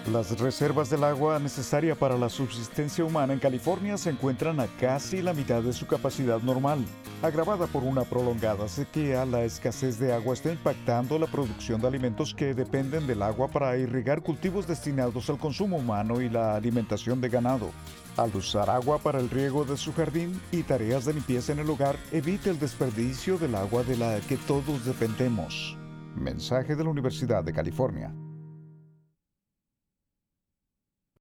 Las reservas del agua necesaria para la subsistencia humana en California se encuentran a casi la mitad de su capacidad normal. Agravada por una prolongada sequía, la escasez de agua está impactando la producción de alimentos que dependen del agua para irrigar cultivos destinados al consumo humano y la alimentación de ganado. Al usar agua para el riego de su jardín y tareas de limpieza en el hogar, evite el desperdicio del agua de la que todos dependemos. Mensaje de la Universidad de California.